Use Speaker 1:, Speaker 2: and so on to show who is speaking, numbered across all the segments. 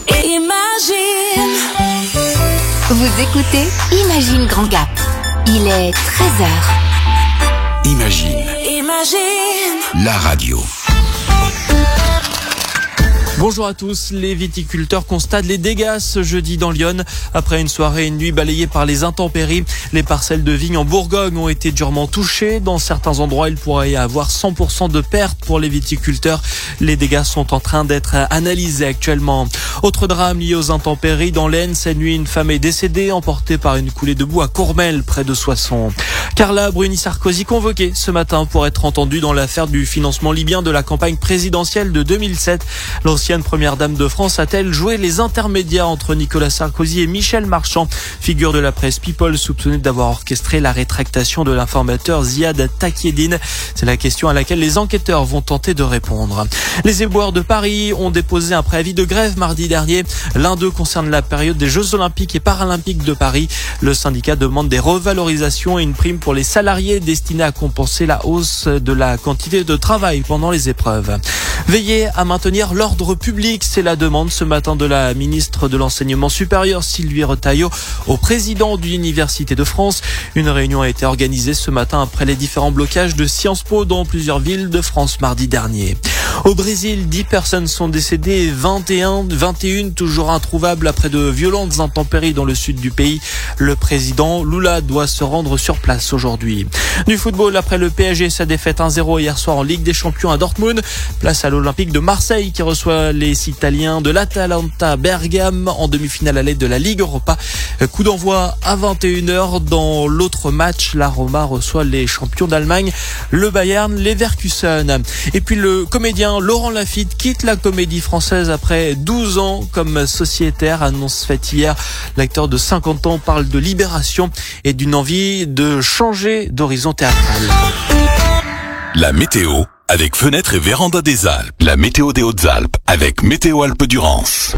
Speaker 1: Imagine.
Speaker 2: Vous écoutez Imagine Grand Gap. Il est 13h.
Speaker 3: Imagine.
Speaker 1: Imagine.
Speaker 3: La radio.
Speaker 4: Bonjour à tous, les viticulteurs constatent les dégâts ce jeudi dans l'Yonne. Après une soirée et une nuit balayées par les intempéries, les parcelles de vignes en Bourgogne ont été durement touchées. Dans certains endroits, il pourrait y avoir 100% de pertes pour les viticulteurs. Les dégâts sont en train d'être analysés actuellement. Autre drame lié aux intempéries dans l'Aisne. Cette nuit, une femme est décédée, emportée par une coulée de boue à Courmel, près de Soissons. Carla Bruni-Sarkozy convoquée ce matin pour être entendue dans l'affaire du financement libyen de la campagne présidentielle de 2007. L'ancienne première dame de France a-t-elle joué les intermédiaires entre Nicolas Sarkozy et Michel Marchand, figure de la presse People, soupçonnée d'avoir orchestré la rétractation de l'informateur Ziad Takieddine? C'est la question à laquelle les enquêteurs vont tenter de répondre. Les éboueurs de Paris ont déposé un préavis de grève mardi dernier. L'un d'eux concerne la période des Jeux Olympiques et Paralympiques de Paris. Le syndicat demande des revalorisations et une prime pour les salariés destinée à compenser la hausse de la quantité de travail pendant les épreuves. Veiller à maintenir l'ordre public, c'est la demande ce matin de la ministre de l'Enseignement supérieur Sylvie Retailleau au président de l'Université de France. Une réunion a été organisée ce matin après les différents blocages de Sciences Po dans plusieurs villes de France mardi dernier. Au Brésil, 10 personnes sont décédées et 21 toujours introuvables après de violentes intempéries dans le sud du pays. Le président Lula doit se rendre sur place aujourd'hui. Du football, après le PSG, sa défaite 1-0 hier soir en Ligue des Champions à Dortmund. Place à l'Olympique de Marseille qui reçoit les Italiens de l'Atalanta Bergame en demi-finale à l'aide de la Ligue Europa. Coup d'envoi à 21h. Dans l'autre match, la Roma reçoit les champions d'Allemagne, le Bayern Leverkusen. Et puis le comédien Laurent Lafitte quitte la comédie française après 12 ans comme sociétaire, annonce faite hier. L'acteur de 50 ans parle de libération et d'une envie de changer d'horizon théâtral.
Speaker 3: La météo avec Fenêtres et Véranda des Alpes. La météo des Hautes-Alpes avec Météo Alpes-Durance.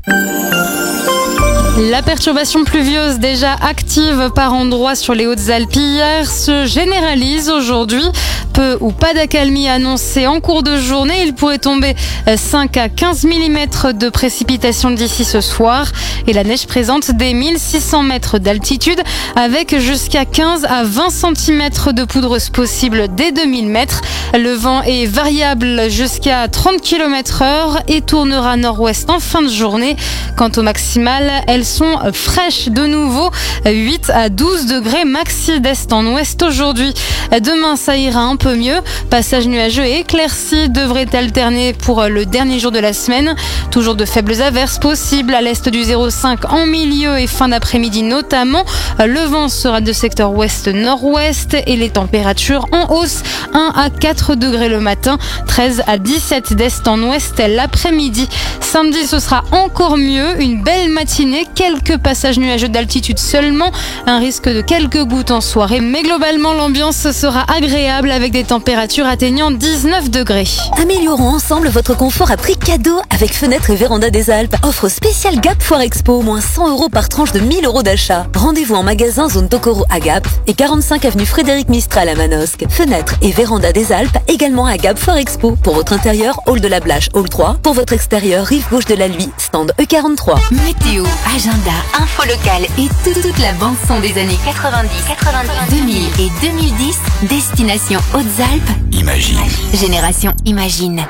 Speaker 5: La perturbation pluvieuse déjà active par endroits sur les Hautes-Alpes hier se généralise aujourd'hui. Peu ou pas d'accalmie annoncée en cours de journée. Il pourrait tomber 5 à 15 mm de précipitations d'ici ce soir. Et la neige présente des 1600 mètres d'altitude avec jusqu'à 15 à 20 cm de poudreuse possible dès 2000 mètres. Le vent est variable jusqu'à 30 km/h et tournera nord-ouest en fin de journée. Quant aux maximales, elles sont fraîches de nouveau, 8 à 12 degrés maxi d'est en ouest aujourd'hui. Demain, ça ira un peu mieux. Passage nuageux et éclairci devrait alterner pour le dernier jour de la semaine. Toujours de faibles averses possibles à l'est du 0,5 en milieu et fin d'après-midi notamment. Le vent sera de secteur ouest-nord-ouest et les températures en hausse. 1 à 4 degrés le matin, 13 à 17 d'est en ouest l'après-midi. Samedi, ce sera encore mieux. Une belle matinée, quelques passages nuageux d'altitude seulement. Un risque de quelques gouttes en soirée. Mais globalement, l'ambiance sera agréable avec des températures atteignant 19 degrés.
Speaker 6: Améliorons ensemble votre confort à prix cadeau avec Fenêtres et Véranda des Alpes. Offre spéciale Gap Foire Expo, moins 100 € par tranche de 1000 € d'achat. Rendez-vous en magasin zone Tokoro à Gap et 45 avenue Frédéric Mistral à Manosque. Fenêtres et Véranda des Alpes également à Gap Foire Expo. Pour votre intérieur, hall de la Blache, hall 3. Pour votre extérieur, rive gauche de la Luy, stand E43.
Speaker 2: Météo, agenda, info locale et toute la bande son des années 90, 2000 et 2010. Destination Hautes-Alpes.
Speaker 3: Imagine.
Speaker 2: Génération Imagine.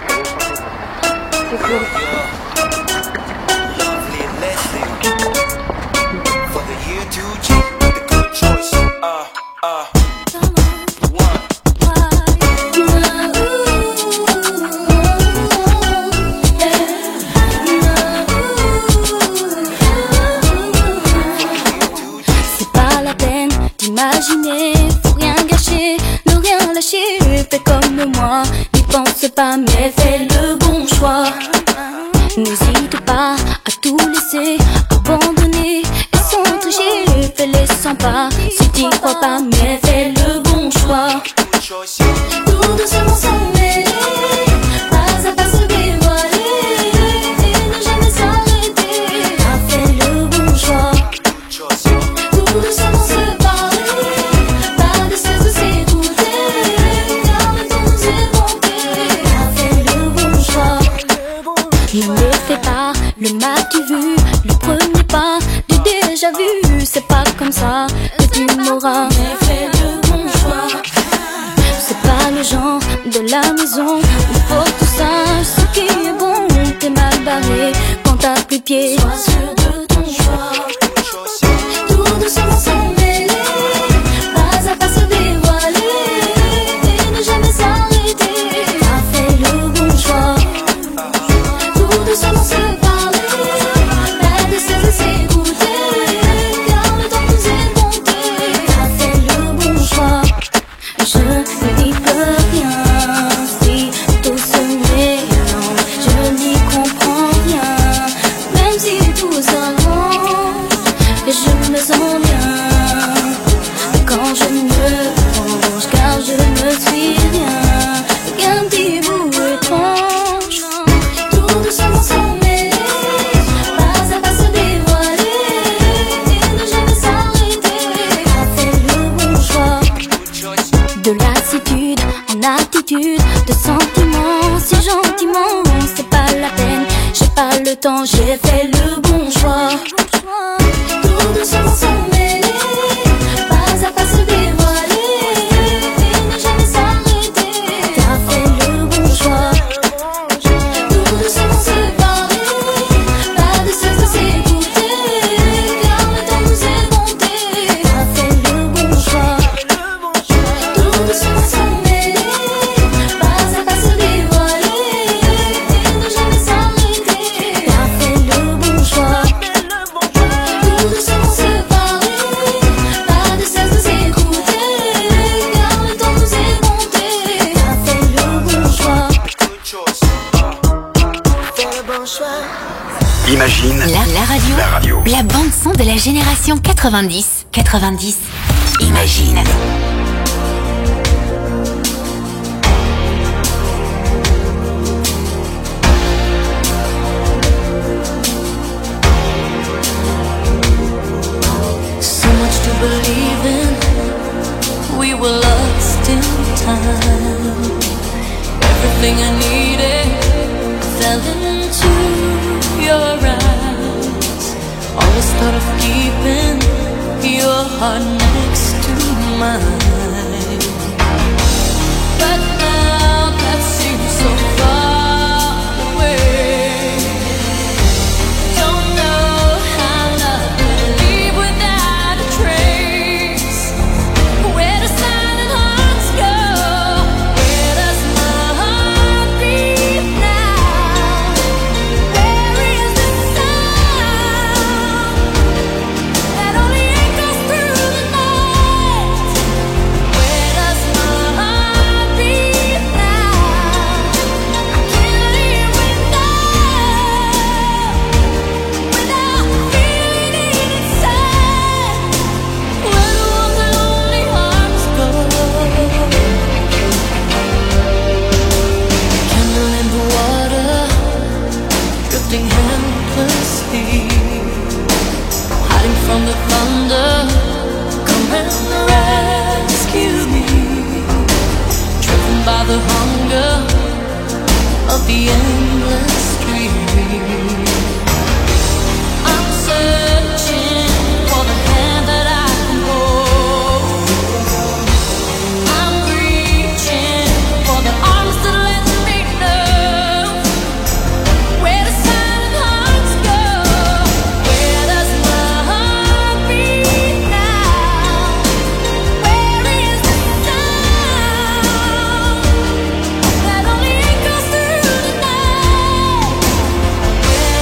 Speaker 7: C'est pas la peine d'imaginer, faut rien gâcher, ne rien lâcher, fais comme moi, n'y pense pas mais fais le bon choix. N'hésite pas à tout laisser, abandonner et sans tricher, fais-les 100 pas, si t'y crois pas mais fais le bon choix. Tout doucement sans mêler, pas à pas se dévoiler, et ne jamais s'arrêter, fais le bon choix. Tout doucement se parler, pas de cesse de s'écouter, arrêtons de s'éventer, fais le bon choix. Ne me fais pas le mal, tu vu le premier pas du déjà vu. C'est pas comme ça que tu m'auras fait le bon choix. C'est pas le genre de la maison où faut que tu saches ce qui est bon. T'es mal barré quand t'as plus pied. Sois sûr de ton choix. Tout doucement sans mêler, pas à pas se dévoiler et ne jamais s'arrêter. T'as fait le bon choix. Tout doucement se parler, pas de cesse s'écouter, car le temps nous est compté. T'as fait le bon choix. Je n'y peux rien si tout se mélange. Je n'y comprends rien, même si tout s'arrange. Et je me sens bien quand je me range, car je ne suis rien qu'un petit bout étrange. Tout doucement sans mêler, pas à pas se dévoiler et ne jamais s'arrêter. T'as fait le bon choix. De lassitude en attitude, de sentiments si gentiment. C'est pas la peine, j'ai pas le temps, j'ai fait le bon choix. Tout doucement sans mêler, pas à pas se dévoiler et ne jamais s'arrêter. T'as fait le bon choix. Tout doucement se parler, pas de cesse s'écouter, car le temps nous est compté. T'as fait le bon choix. Tout doucement sans mêler, pas à pas se dévoiler et ne jamais s'arrêter. T'as fait le bon choix. Tout doucement se parler, pas de cesse s'écouter, car le temps nous est compté. T'as fait le bon choix. Fais le bon choix.
Speaker 3: Imagine
Speaker 2: La radio. La bande son de la génération 90.
Speaker 3: Imagine.
Speaker 1: So much to believe in, we were lost in time. Everything I needed fell into your eyes. Always thought of keeping your heart next to mine, but now that seems so far away. Don't know how love will leave without a trace. Where does silent hearts go? Where does my heart beat now? Where is the sound that only echoes through the night? Where does my heart beat now? I can't live without feeling it inside. Where do all the lonely hearts go? Candle in the water, drifting helplessly, hiding from the thunder. Come and rescue me, driven by the hunger of the endless stream. I'm searching for the hand that I can hold. I'm reaching for the arms that let me know. Where does silent hearts go? Where does my heart beat now? Where is the sound that only echoes through the night?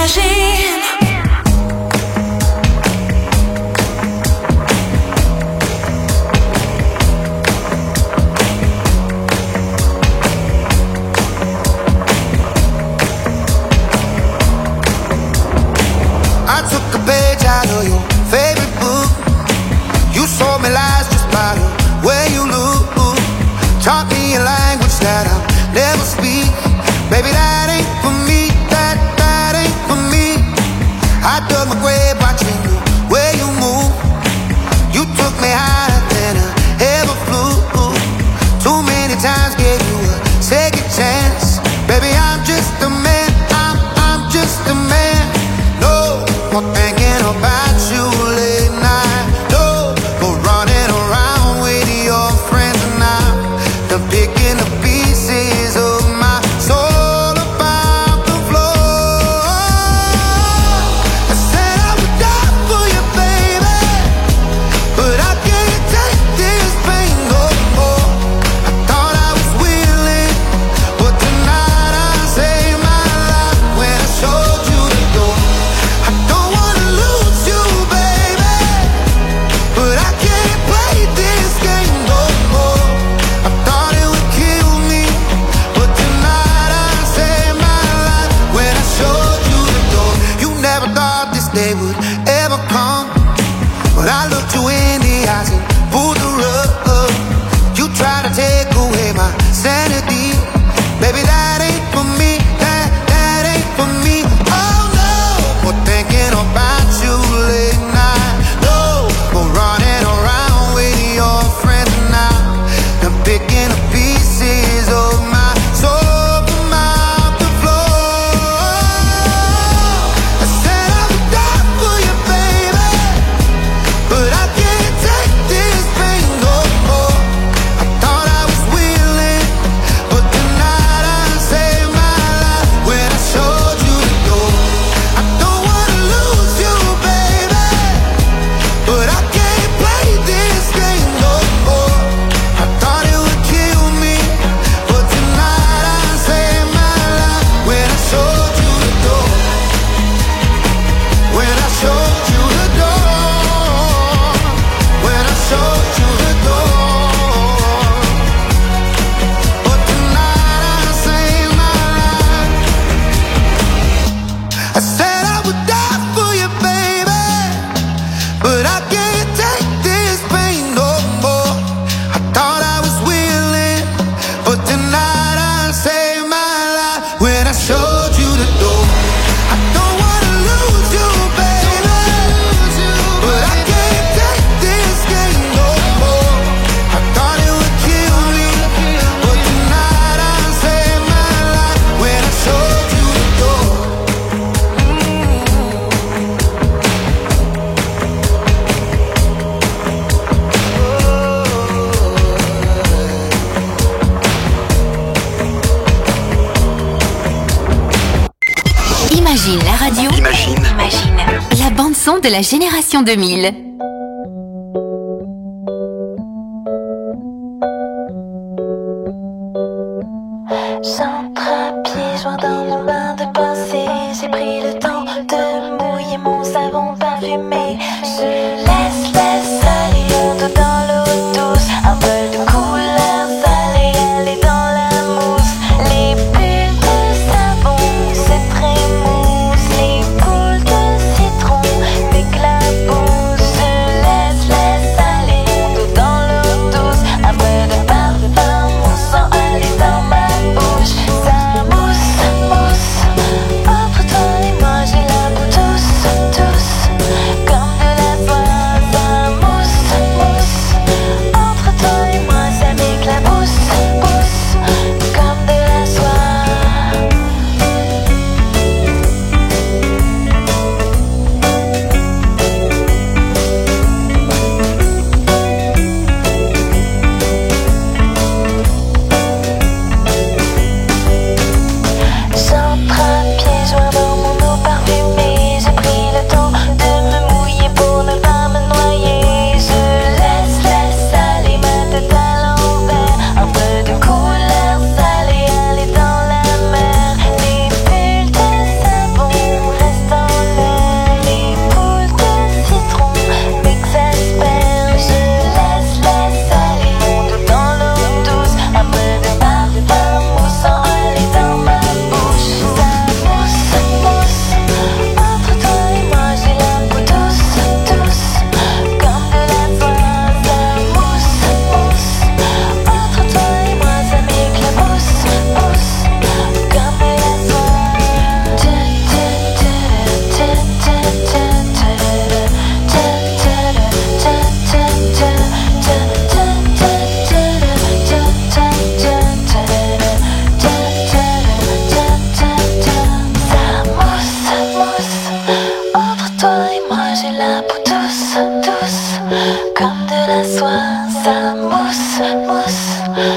Speaker 1: j'imagine.
Speaker 8: I took a page out of your favorite book. You sold me lies just by the way you look. Taught me a language that I'll never speak. Baby, that ain't for me, that ain't for me. I dug my grave watching the way you move. You took me higher than I ever flew. Too many times gave you a second chance. Baby, I'm just a man, I'm just a man. No more thinking about you late night. No more running around with your friends and I'm picking the pieces of my soul about the floor. I said I would die for you, baby, but I can't take this pain no more. I thought I was willing, but tonight I saved my life when I showed you the door. I don't wanna lose you, baby, but I can't play this game no more. I thought it would kill me, but tonight I saved my life when I showed you the door. You never thought this day would ever come, but I looked you in the eyes and pulled the rug. You tried to take away my sanity. Baby, that ain't for me, that ain't for me. Oh no, more thinking about you late night. No, more running around with your friends now. I'm picking up pieces of my soul from out the floor. I said I would die for you, baby, but I can't take this pain no more. I thought I was willing, but tonight I saved my life when I showed you the door. I don't wanna lose you, baby, but I can't play this game no more. I thought it would kill me, but tonight I saved my life when I showed you the door. When I showed you the door. When I showed you the door. But tonight I saved my life. I said I would die for you, baby, but I can't take this pain no more. I thought I was willing, but tonight I saved my life when I showed you the door. I don't wanna lose you, baby, but I can't take this game no more. I thought it would kill me, but tonight I saved my life when I showed you the door.
Speaker 2: Imagine la radio. Imagine la bande son de la génération 2000.
Speaker 1: J'entre-pieds, joint dans mon bain de pensée. J'ai pris le temps de mouiller mon savon parfumé. Je laisse aller mon dos dans l'eau douce. Un peu de couleur salée, aller dans la mousse. Les bulles de savon se trémoussent. Les boules de citron m'éclaboussent. Je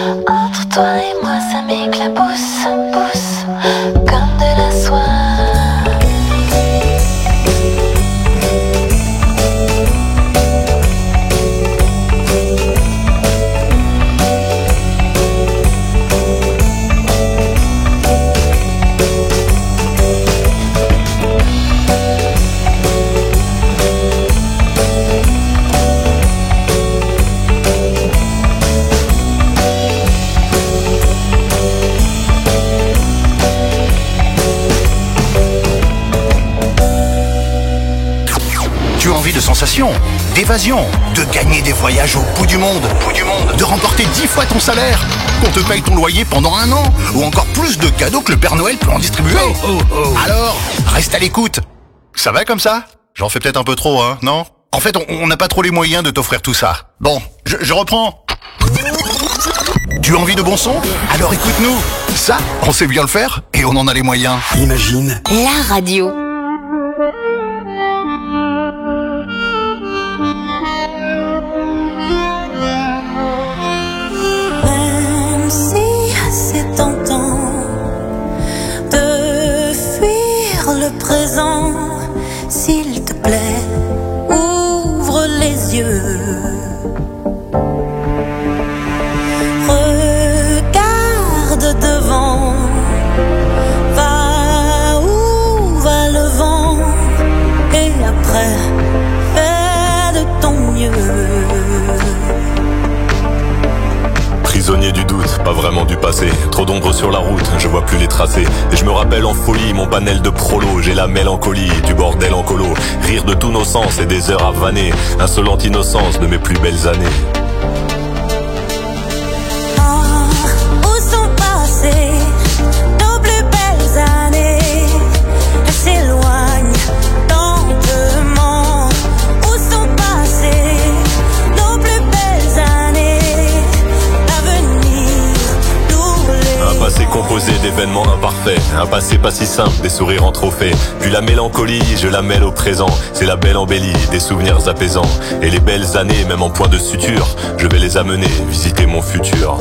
Speaker 1: Entre toi et moi ça m'éclabousse, pousse comme de la soie.
Speaker 9: Tu as envie de sensations, d'évasion, de gagner des voyages au bout du monde, de remporter 10 fois ton salaire, qu'on te paye ton loyer pendant 1 an, ou encore plus de cadeaux que le Père Noël peut en distribuer. Alors, reste à l'écoute. Ça va comme ça? J'en fais peut-être un peu trop, hein, non? En fait, on n'a pas trop les moyens de t'offrir tout ça. Bon, je reprends. Tu as envie de bon son? Alors écoute-nous. Ça, on sait bien le faire, et on en a les moyens.
Speaker 3: Imagine.
Speaker 2: La radio.
Speaker 1: Même si c'est tentant de fuir le présent, s'il te plaît, ouvre les yeux. Regarde devant, va où va le vent, et après, fais de ton mieux.
Speaker 10: Prisonnier du doute, pas vraiment du passé. Trop d'ombre sur la route, je vois plus les tracés. Et je me rappelle en folie mon panel de prolo. J'ai la mélancolie du bordel en colo. Rire de tous nos sens et des heures à vanner. Insolente innocence de mes plus belles années.
Speaker 1: Où sont passées nos plus belles années? Elles s'éloignent lentement. Où sont passées nos plus belles années? L'avenir nous les...
Speaker 10: Un passé composé d'événements imparfaits. Un passé pas si simple, des sourires en trophée. Puis la mélancolie, je la mêle au présent. C'est la belle embellie, des souvenirs apaisants. Et les belles années, même en point de suture, je vais les amener, visiter mon futur.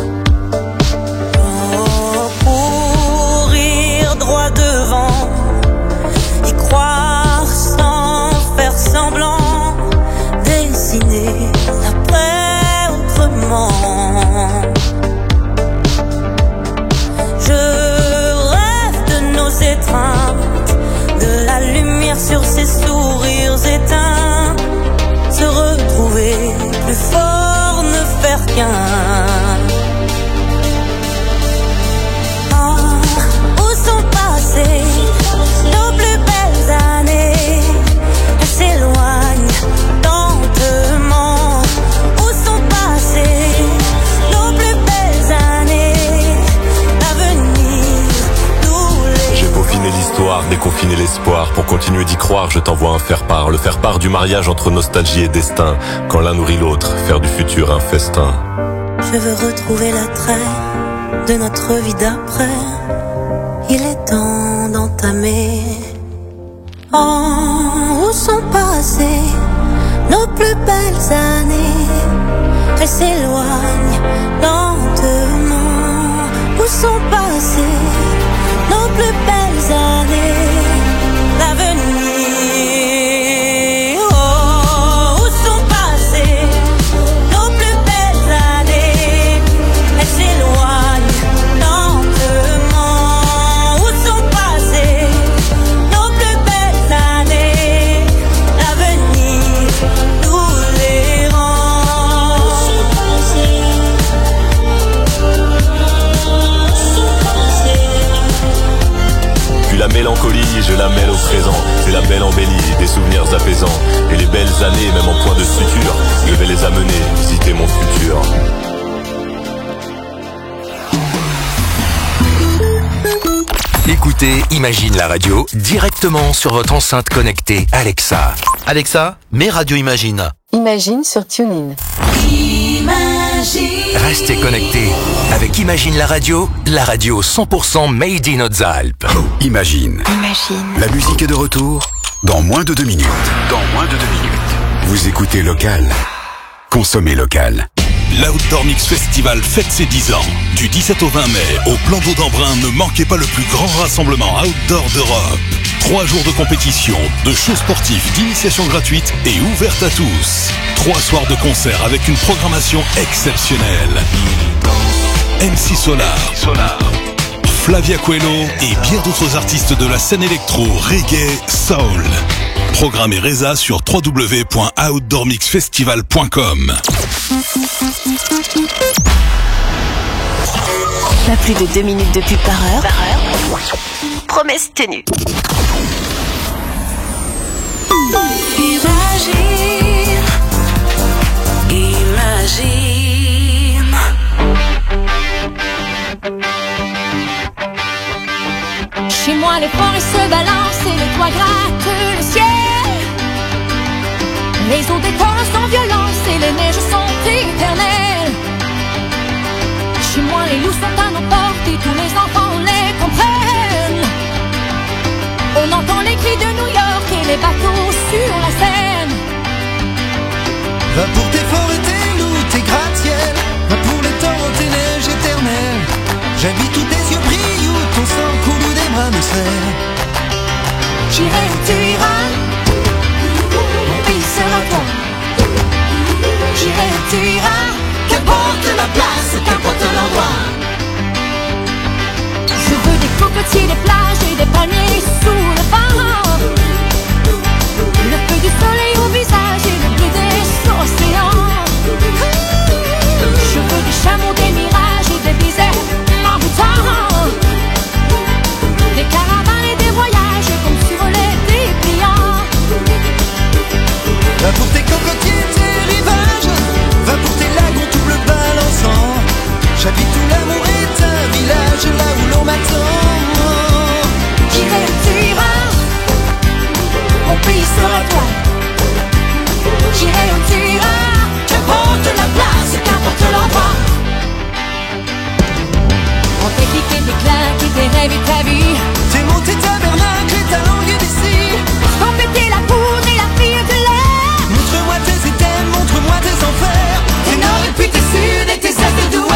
Speaker 1: Courir droit devant, y croire sans faire semblant, dessiner l'après autrement. Je rêve de nos étreintes, de la lumière sur ces sourires éteints, se retrouver plus fort, ne faire qu'un. Où sont passées nos plus belles années? Elles s'éloignent lentement. Où sont passées nos plus belles années? L'avenir nous les...
Speaker 10: J'ai peaufiné l'histoire, déconfiné l'espoir. Pour continuer d'y croire, je t'envoie un faire-part. Le faire-part du mariage entre nostalgie et destin. Quand l'un nourrit l'autre, faire du futur un festin.
Speaker 1: Je veux retrouver l'attrait de notre vie d'après. Il est temps d'entamer. Où sont passées nos plus belles années? Elles s'éloignent lentement. Où sont passées nos plus belles années? L'avenir. Où sont passées nos plus belles années? Elles s'éloignent lentement. Où sont passées nos plus belles années? L'avenir nous les rend.
Speaker 10: Puis la mélancolie, je la mêle au présent. C'est la belle embellie, des souvenirs apaisants. Et les belles années, même en point de suture, je vais les amener, visiter mon futur.
Speaker 11: Écoutez Imagine la radio directement sur votre enceinte connectée Alexa. Alexa, mets Radio Imagine.
Speaker 12: Imagine sur TuneIn.
Speaker 11: Restez connectés avec Imagine la radio 100% made in Hautes-Alpes.
Speaker 3: Imagine. La musique est de retour dans moins de 2 minutes. Vous écoutez local. Consommez local. l'Outdoor Mix Festival fête ses 10 ans. Du 17 au 20 mai, au Plan d'eau d'Embrun, ne manquez pas le plus grand rassemblement outdoor d'Europe. 3 jours de compétition, de shows sportifs, d'initiation gratuite et ouverte à tous. 3 soirs de concert avec une programmation exceptionnelle. MC Solar, Flavia Coelho et bien d'autres artistes de la scène électro, reggae, soul. Programme et résa sur www.outdoormixfestival.com.
Speaker 2: Pas plus de 2 minutes de pub par heure. Promesse tenue.
Speaker 1: Imagine.
Speaker 7: Chez moi, les forêts se balancent et les toits grattent le ciel. Les eaux des torrents sans violence et les neiges sont éternelles. Chez moi, les loups sont à nos portes et tous les enfants les comprennent. On entend les cris de New York et les bateaux sur la Seine.
Speaker 8: Va pour tes forêts, tes loups, tes gratte-ciel. Va pour les torrents, tes neiges éternelles. J'habite où tes yeux brillent, où ton sang coule, où des bras me serrent.
Speaker 7: J'irai où tu iras, mon pays sera toi. J'irai où tu iras, qu'importe la place, qu'importe l'endroit. Je veux des cocotiers, des plages et des palmiers sous le vent. Le feu du soleil au visage et le bleu des océans. Je veux des chameaux, des mirages et des baisers marboutants. Des caravanes et des voyages comme sur les dépliants.
Speaker 8: Va pour tes cocotiers, tes rivages. Va pour tes lagons tout bleu balançant. J'habite où l'amour est un village, là où l'on m'attend.
Speaker 7: J'irai où tu iras, mon pays sera toi. J'irai où tu iras, qu'importe la place, qu'importe l'endroit. On t'a cliqué des claques et des rêves et ta vie.
Speaker 8: T'es mon tes tabernacles et ta langue d'ici.
Speaker 7: Sans péter la poudre et la fille de l'air.
Speaker 8: Montre-moi tes items, montre-moi tes enfers.
Speaker 7: Tes nord et puis tes sud et tes est et d'ouest.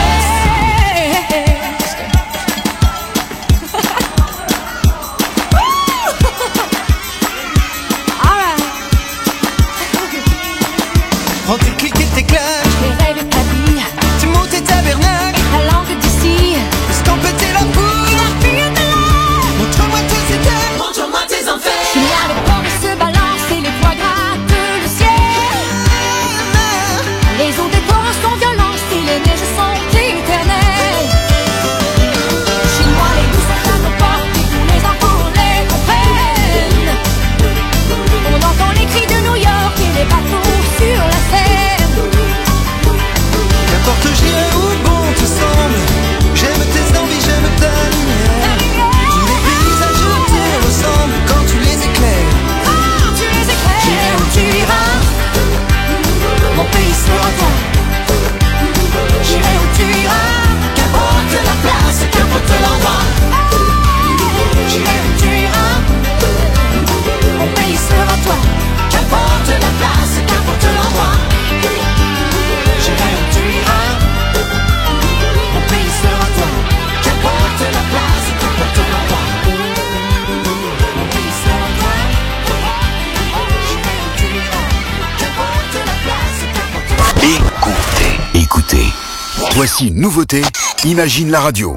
Speaker 8: Prends tes clics et tes claques,
Speaker 7: tes rêves et ta vie.
Speaker 8: Tes mots, tes tabernacles,
Speaker 7: ta langue d'ici.
Speaker 8: Sans péter la poudre
Speaker 7: et la fille de l'air.
Speaker 8: Montre-moi tes items,
Speaker 7: montre-moi tes enfers. Chez moi les forêts se balancent et les toits grattent le ciel. Les eaux des torrents sont violentes et les neiges sont éternelles. Chez moi les loups sont à nos portes et tous les enfants les comprennent. On entend les cris de New York et les bateaux sur la Seine.
Speaker 8: Qu'importe j'irai où bon te semble. J'aime tes envies, j'aime ta lumière. Tous les paysages te ressemblent quand tu les éclaires.
Speaker 7: J'irai où tu iras, mon pays sera toi. J'irai où tu iras, qu'importe la place, qu'importe l'endroit. J'irai où tu iras, mon pays sera toi. Qu'importe la place, qu'importe l'endroit. J'irai où tu iras, mon pays sera toi. Qu'importe la place, qu'importe l'endroit. Mon pays sera toi. J'irai où tu iras, qu'importe la place, qu'importe l'endroit.
Speaker 12: Écoutez. Voici une nouveauté, Imagine la radio.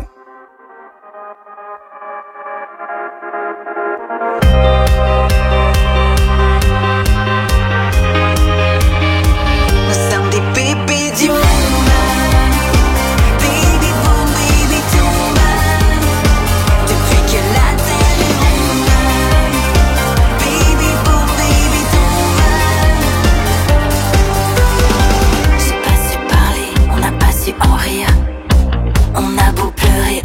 Speaker 1: Nous sommes des bébés du monde. Baby boom, baby tombe. Depuis que la terre est ronde. Baby boom, baby tombe. J'ai pas su parler, on n'a pas su en rire. On a beau pleurer.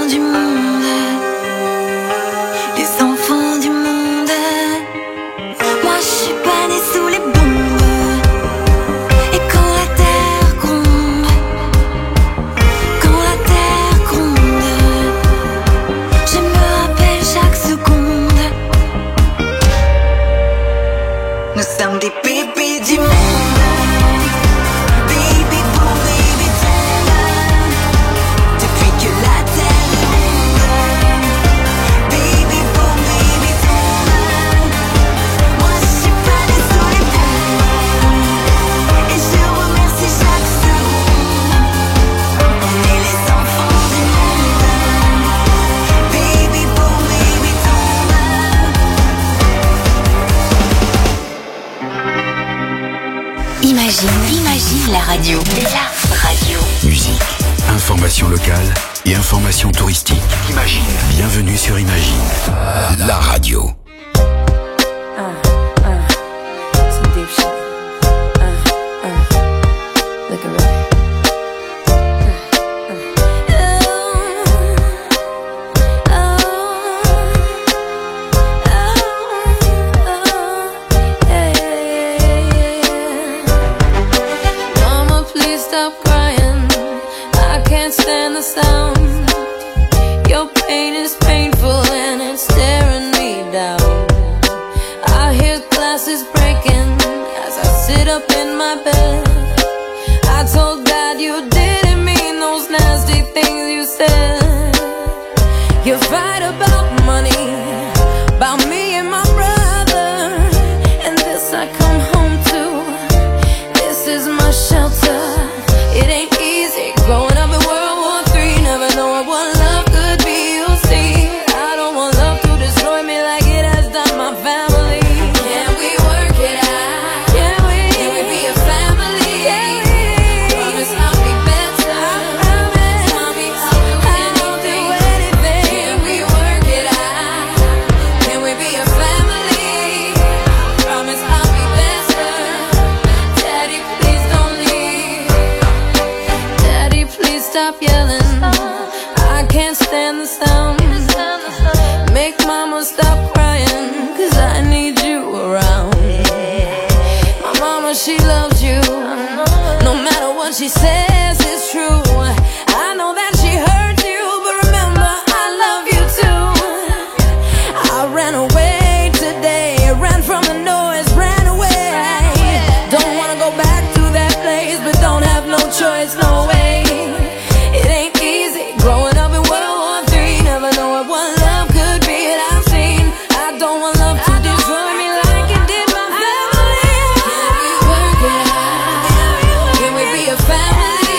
Speaker 1: enfants du monde, les enfants du monde. Moi je suis pas née sous les bombes. Et quand la terre gronde, quand la terre gronde, je me rappelle chaque seconde. Nous sommes des bébés du monde.
Speaker 2: Imagine la radio. La radio.
Speaker 12: Musique, information locale et information touristique. Imagine. Bienvenue sur Imagine, la radio.
Speaker 13: Some deep shit. Looking right.
Speaker 14: Stand the sound. Your pain is painful and it's staring me down. I hear glasses breaking as I sit up in my bed. I told God you didn't mean those nasty things you said. You fight about money, about me and my brother, and this I come home to. This is my shelter. It ain't easy growing up in World War III, never knowing what love could be. You'll see, I don't want love to destroy me like it has done my family. Can we work it out? Can we be a family? Promise I'll be better. Mommy, I'll do anything. Can we work it out? Can we be a family? Promise I'll be better. Daddy, please don't leave. Daddy, please stop yelling. I can't stand the sound. Make mama stop crying, 'cause I need you around. My mama, she loves you. No matter what she says, it's true. I know that she hurt you, but remember, I love you too. I ran away today, ran from the noise, ran away. Don't wanna go back to that place, but don't have no choice, no way. It ain't easy growing up in World War III, never knowing what love could be. And I've seen, I don't want love to destroy me like it did my family. Can we work it out? Can we be a family?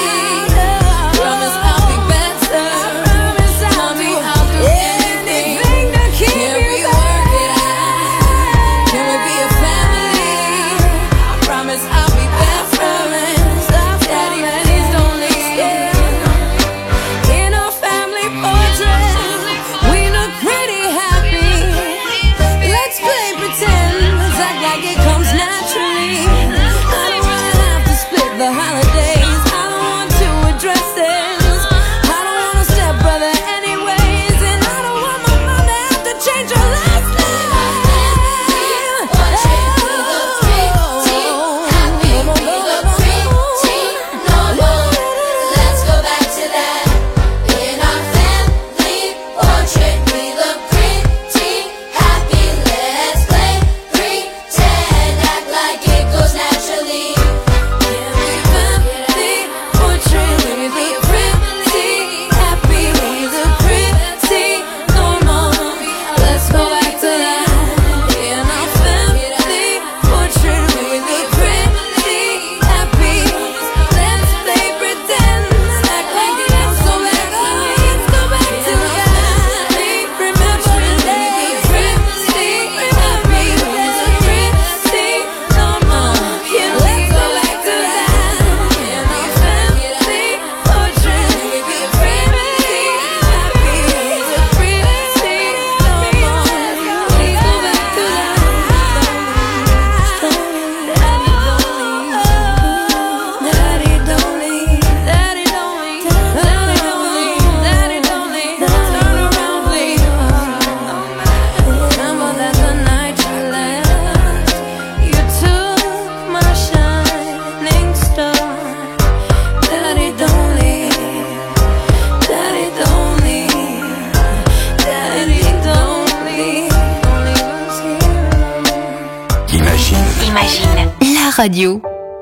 Speaker 2: radio.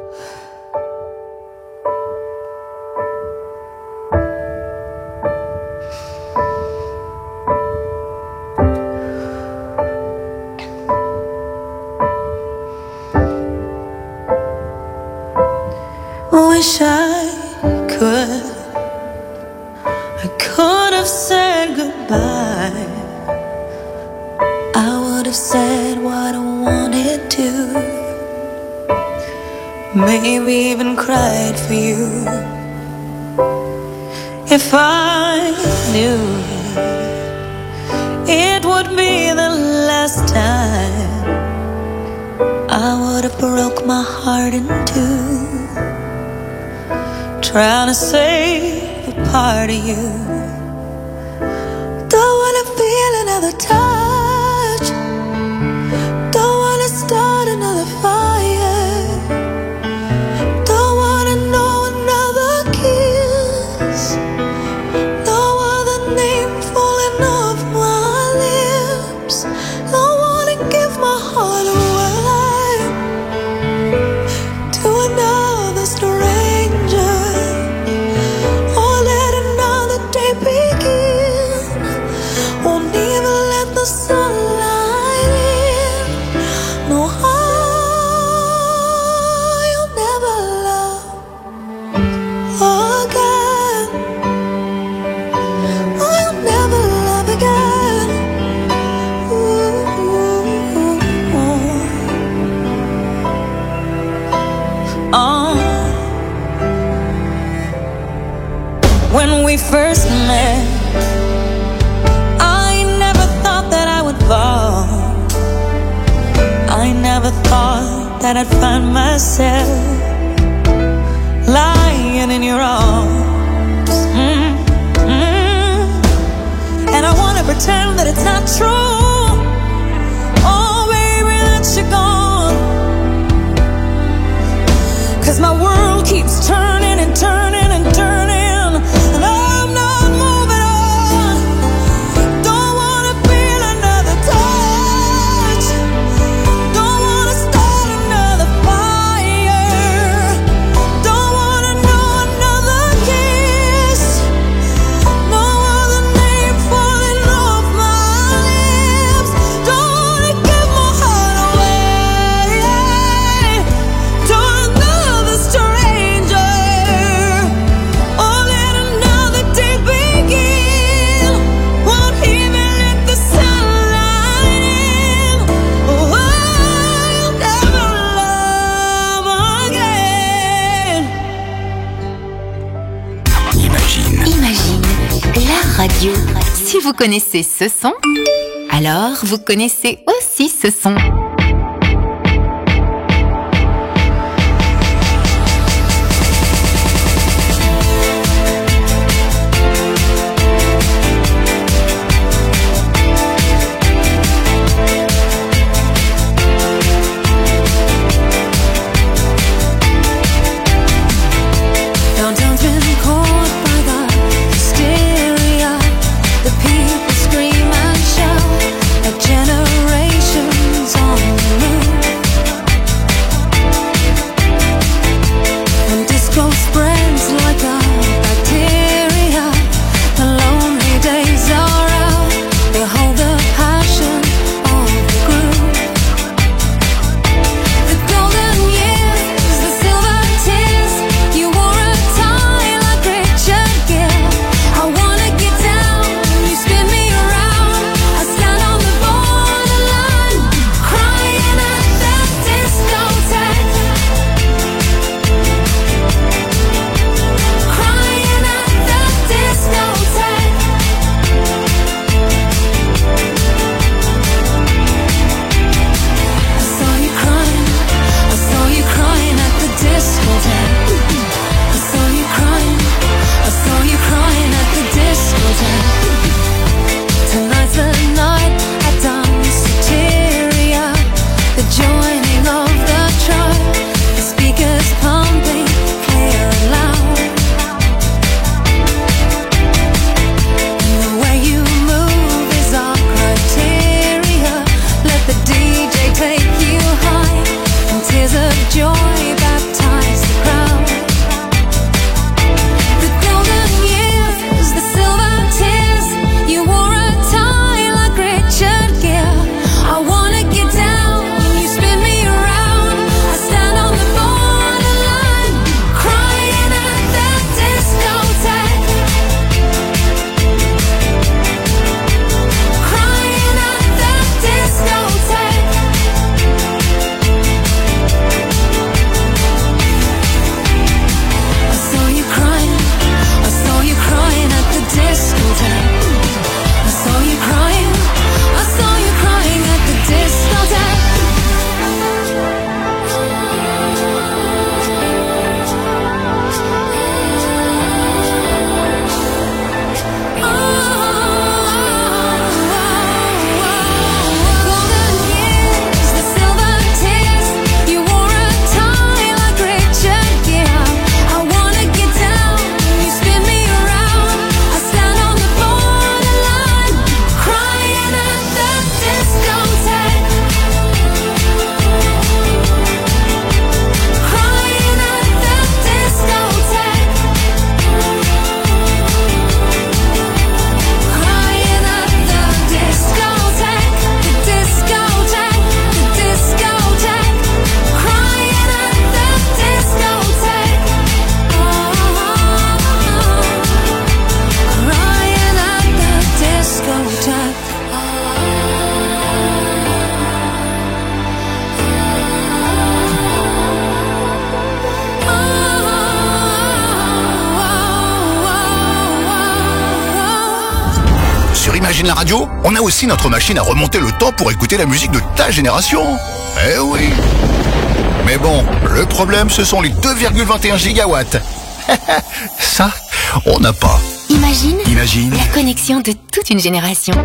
Speaker 15: Wish I could have said goodbye. I would have said what I wanted to. Maybe even cried for you. If I knew it would be the last time, I would have broke my heart in two, trying to save a part of you. Don't wanna feel another touch, don't wanna start another fire, don't wanna know another kiss, no other name falling off my lips. Don't wanna give my heart away to another stranger, or let another day begin. Won't even let the sunlight in. No, I'll never love again. I'll never love again. When we first met, I never thought that I would fall. I never thought that I'd find myself lying in your arms. And I wanna pretend that it's not true. Oh baby, that you're gone. 'Cause my world keeps turning and turning and turning, and I'm not moving on. Don't wanna feel another touch, don't wanna start another fire, don't wanna know another kiss, no other name falling off my lips. Don't wanna give my heart away to another stranger, or let another day begin. Won't even let the sunlight in. Oh, I'll never love again.
Speaker 2: Imagine, la radio. Si vous connaissez ce son, alors vous connaissez aussi ce son.
Speaker 15: Downtown's been caught by the hysteria. The people scream and shout like generations on
Speaker 9: Sur Imagine la radio, on a aussi notre machine à remonter le temps pour écouter la musique de ta génération. Eh oui. Mais bon, le problème, ce sont les 2,21 gigawatts. Ça, on n'a pas.
Speaker 2: Imagine
Speaker 9: la
Speaker 2: connexion de toute une génération.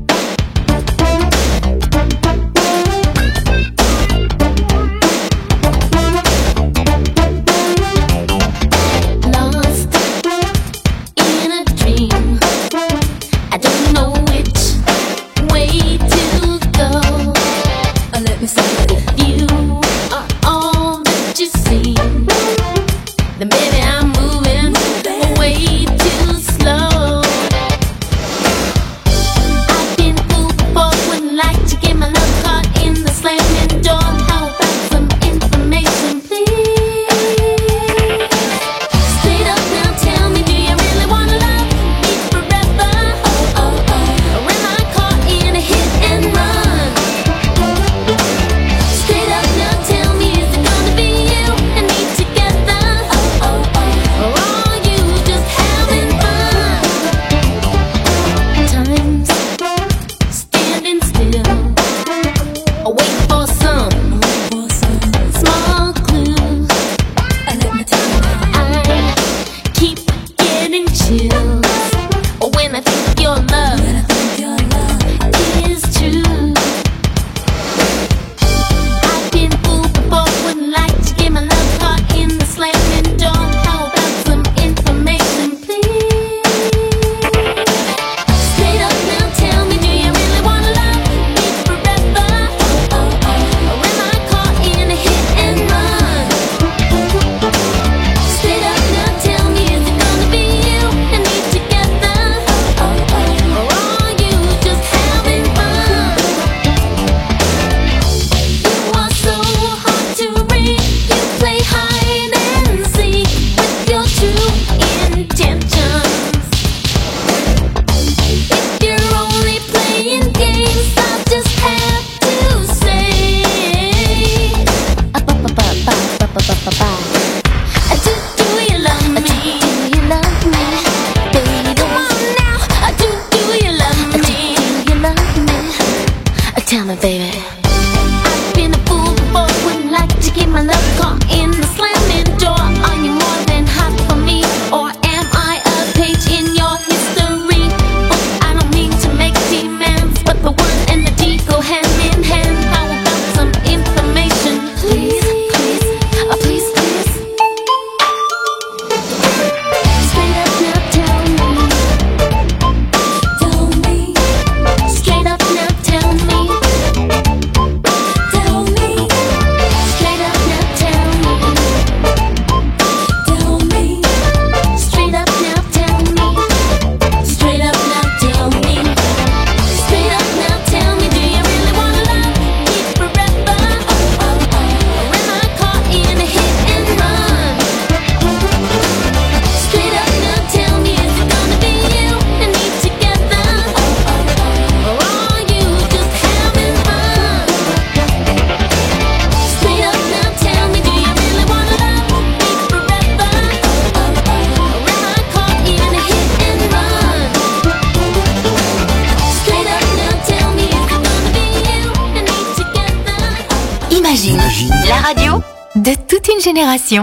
Speaker 2: La radio de toute une génération.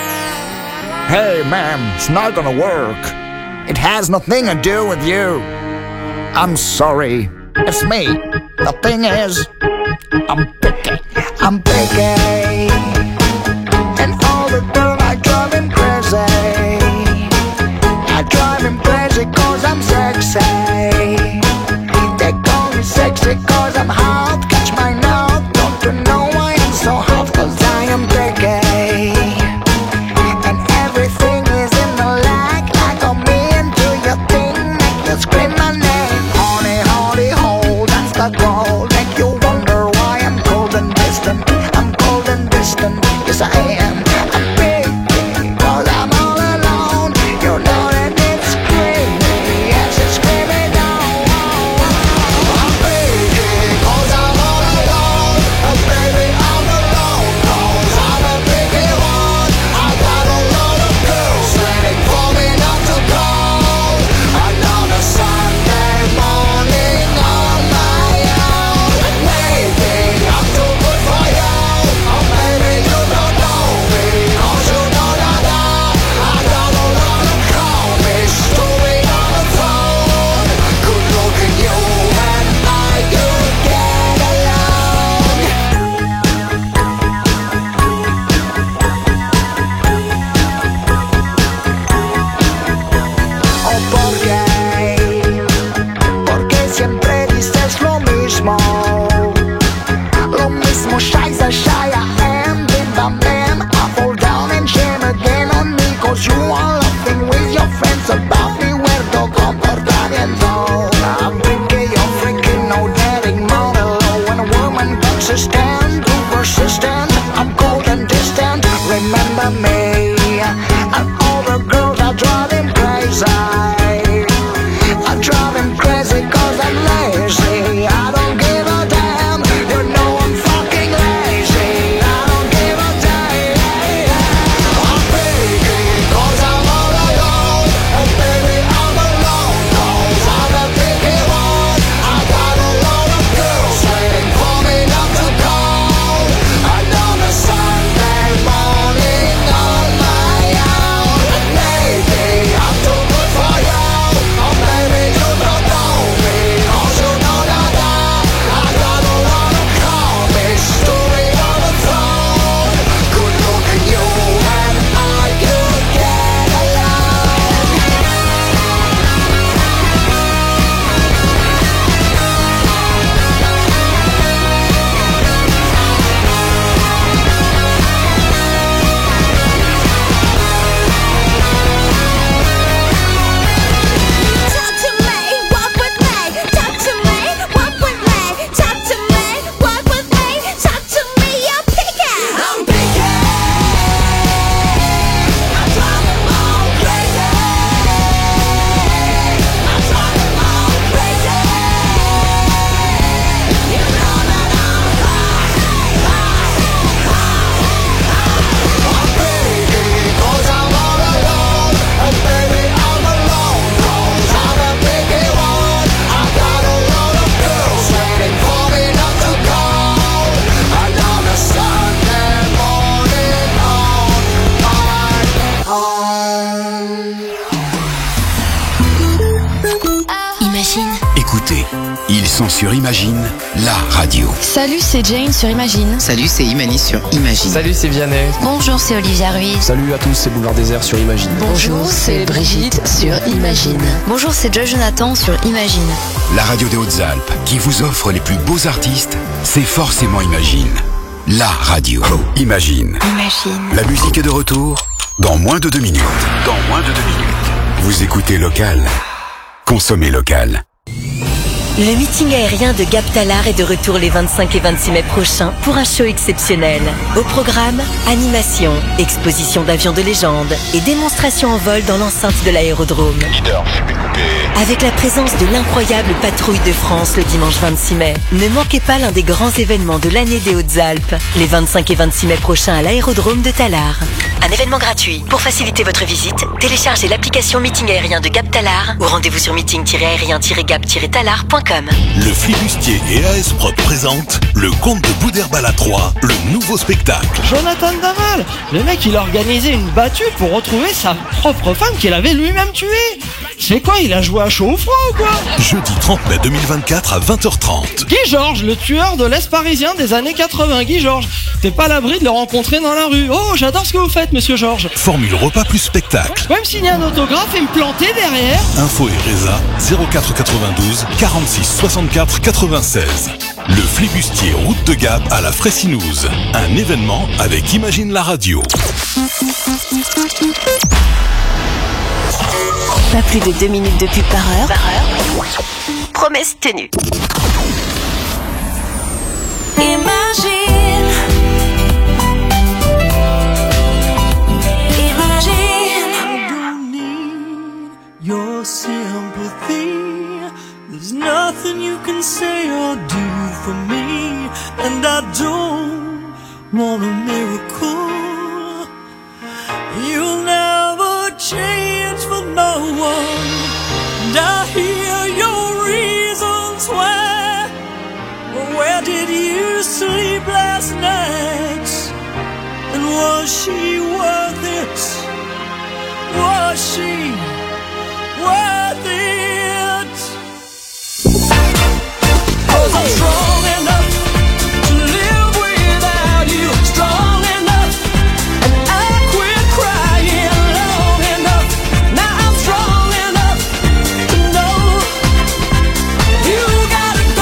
Speaker 16: Hey, ma'am, it's not gonna work. It has nothing to do with you. I'm sorry. It's me. The thing is, I'm picky. I'm picky. And all the girls I drive him crazy. I drive him crazy cause I'm sexy. They call me sexy cause I'm hot. Catch my note. Don't you know why I'm so hot? Cause I am picky. And everything is in the lag. I come into your thing. Make you scream my name. Honey, honey, hold. That's the goal. Make you wonder why I'm cold and distant. I'm cold and dices lo mismo. Lo mismo, scheiße, shy I am. Bim bam bam, I fall down and shame again on me. Cause you are laughing with your friends about me. Where to comportamiento. I'm thinking you're freaking no daring model. When a woman takes a stand, too persistent, I'm cold and distant. Remember me, and all the girls I drive him crazy. I drive him crazy cause I'm lazy. I don't give a damn, you know I'm fucking lazy. I don't give a damn. I'm baby cause I'm all alone. And baby I'm alone cause I'm a picky one. I got a lot of girls waiting for me not to call. And on a Sunday morning on my own. And maybe I'm too good for you. Oh baby you don't know me, cause you know that I got a lot of comics story on the phone. Good look at you and I could get along.
Speaker 7: Talk to me, walk with me. Talk to me, walk with me. Talk to me, walk with me. Talk to me, you're picky. I'm picky. I drive them all crazy. I drive them all crazy. You know that I'm
Speaker 16: I'm baby cause I'm all alone. And baby I'm alone cause I'm a picky one. I got a lot of girls waiting for me not to call. And on a Sunday morning on my own.
Speaker 2: Imagine.
Speaker 12: Écoutez, ils sont sur Imagine, la radio.
Speaker 2: Salut, c'est Jane sur Imagine.
Speaker 17: Salut, c'est Imani sur Imagine.
Speaker 18: Salut, c'est Vianney.
Speaker 2: Bonjour, c'est Olivia Ruiz.
Speaker 18: Salut à tous, c'est Boulevard Désert sur Imagine.
Speaker 2: Bonjour, c'est Brigitte sur Imagine. Bonjour, c'est Joy Jonathan sur Imagine.
Speaker 12: La radio des Hautes-Alpes qui vous offre les plus beaux artistes, c'est forcément Imagine. La radio. Imagine.
Speaker 2: Imagine.
Speaker 12: La musique est de retour dans moins de 2 minutes. Dans moins de 2 minutes. Vous écoutez local. Consommez local.
Speaker 6: Le meeting aérien de Gap Talar est de retour les 25 et 26 mai prochains pour un show exceptionnel. Au programme, animation, exposition d'avions de légende et démonstration en vol dans l'enceinte de l'aérodrome. Avec la présence de l'incroyable patrouille de France le dimanche 26 mai. Ne manquez pas l'un des grands événements de l'année des Hautes-Alpes, les 25 et 26 mai prochains à l'aérodrome de Talar. Un événement gratuit. Pour faciliter votre visite, téléchargez l'application Meeting aérien de Gap Talar ou rendez-vous sur meeting-aérien-gap-talar.com.
Speaker 3: Le Flibustier et AS Prod présentent Le Comte de Boudherbala 3, le nouveau spectacle.
Speaker 19: Jonathan Daval, le mec il a organisé une battue pour retrouver sa propre femme qu'il avait lui-même tuée. C'est quoi, il a joué à chaud ou froid ou quoi?
Speaker 3: Jeudi 30 mai 2024 à 20h30.
Speaker 19: Guy Georges, le tueur de l'Est parisien des années 80. Guy Georges, t'es pas à l'abri de le rencontrer dans la rue. Oh, j'adore ce que vous faites, monsieur Georges.
Speaker 3: Formule repas plus spectacle.
Speaker 19: Je peux me signer un autographe et me planter derrière?
Speaker 3: Info et Résa 04 92 46 64 96. Le Flibustier route de Gap à la Fressinouse. Un événement avec Imagine la radio.
Speaker 6: Pas plus de 2 minutes de pub par heure. Promesse tenue.
Speaker 14: Imagine, imagine.
Speaker 20: I don't need your sympathy. There's nothing you can say or do for me, and I don't want a miracle. You'll never change for no one, and I hear your reasons why. Where did you sleep last night? And was she worth it? Was she worth it? 'Cause I'm strong enough to live without you. Strong enough, and I quit crying long enough. Now I'm strong enough to know you gotta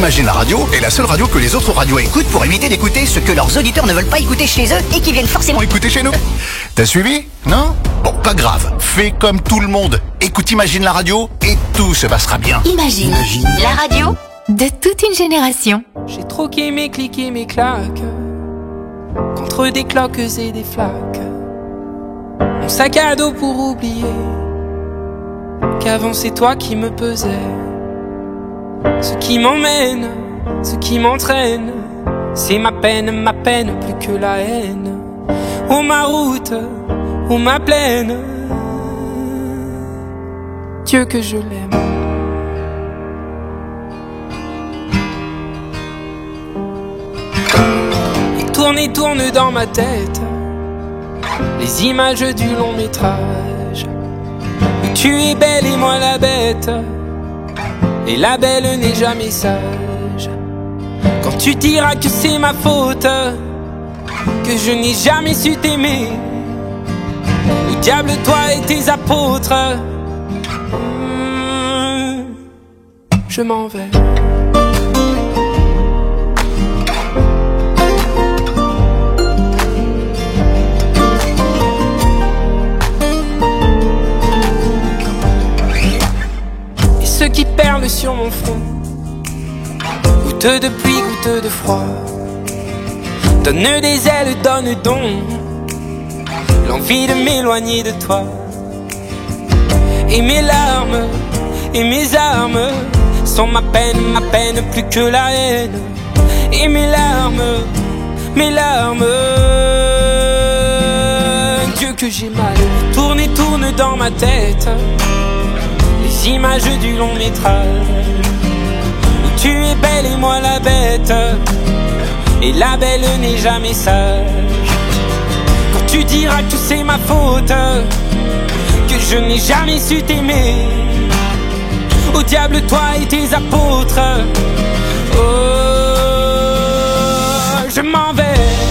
Speaker 9: Imagine la radio est la seule radio que les autres radios écoutent pour éviter d'écouter ce que leurs auditeurs ne veulent pas écouter chez eux et qui viennent forcément écouter chez nous. T'as suivi? Non? Bon, pas grave. Fais comme tout le monde. Écoute Imagine la radio et tout se passera bien.
Speaker 2: Imagine. La radio de toute une génération.
Speaker 21: J'ai troqué mes clics et mes claques contre des cloques et des flaques. Mon sac à dos pour oublier qu'avant c'est toi qui me pesais. Ce qui m'emmène, ce qui m'entraîne, c'est ma peine plus que la haine. Oh ma route, oh ma plaine, Dieu que je l'aime. Et tourne dans ma tête les images du long métrage où tu es belle et moi la bête. Et la belle n'est jamais sage. Quand tu diras que c'est ma faute, que je n'ai jamais su t'aimer, au diable toi et tes apôtres. Je m'en vais. Ceux qui perlent sur mon front, goutte de pluie, goutte de froid, donne des ailes, donne donc l'envie de m'éloigner de toi. Et mes larmes et mes armes sont ma peine plus que la haine. Et mes larmes, Dieu que j'ai mal. Tourne dans ma tête les images du long métrage où tu es belle et moi la bête. Et la belle n'est jamais sage. Quand tu diras que c'est ma faute, que je n'ai jamais su t'aimer, au diable toi et tes apôtres. Oh, je m'en vais.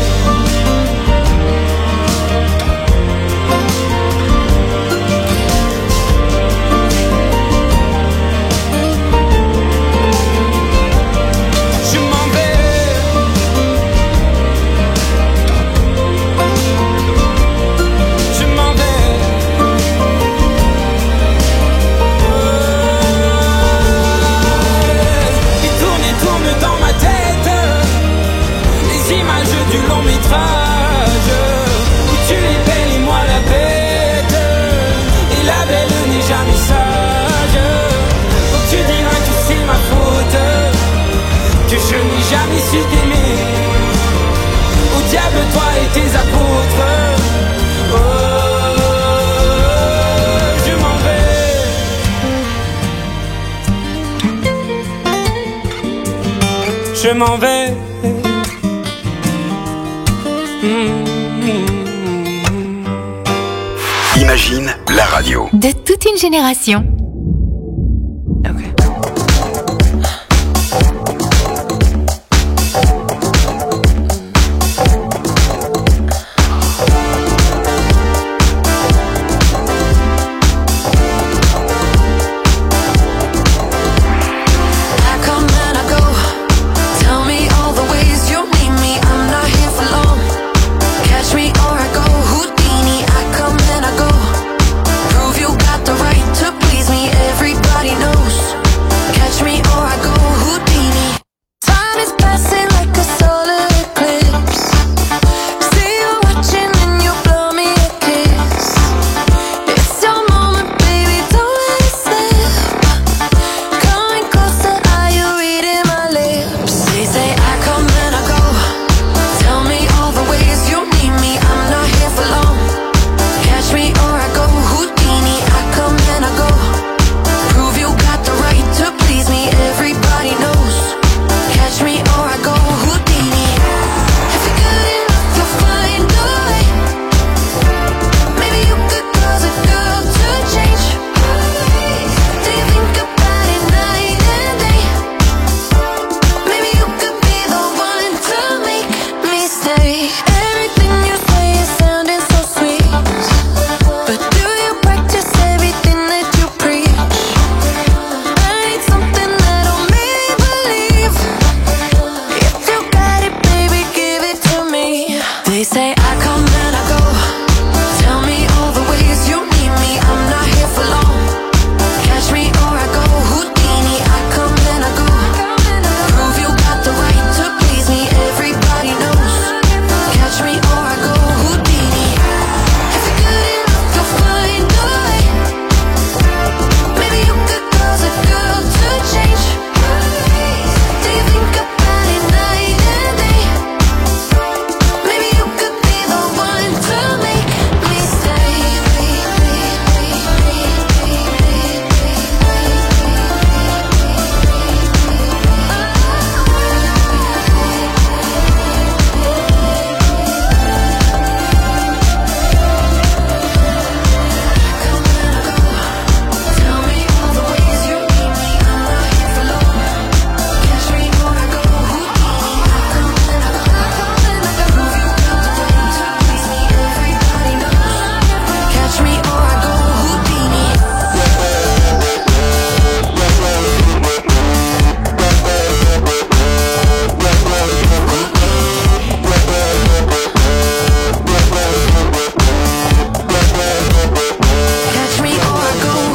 Speaker 21: Où tu es belle et moi la bête. Et la belle n'est jamais sage. Donc tu diras que c'est ma faute, que je n'ai jamais su t'aimer, au diable toi et tes apôtres. Oh, je m'en vais. Je m'en vais.
Speaker 2: Imagine la radio de toute une génération.
Speaker 21: Okay.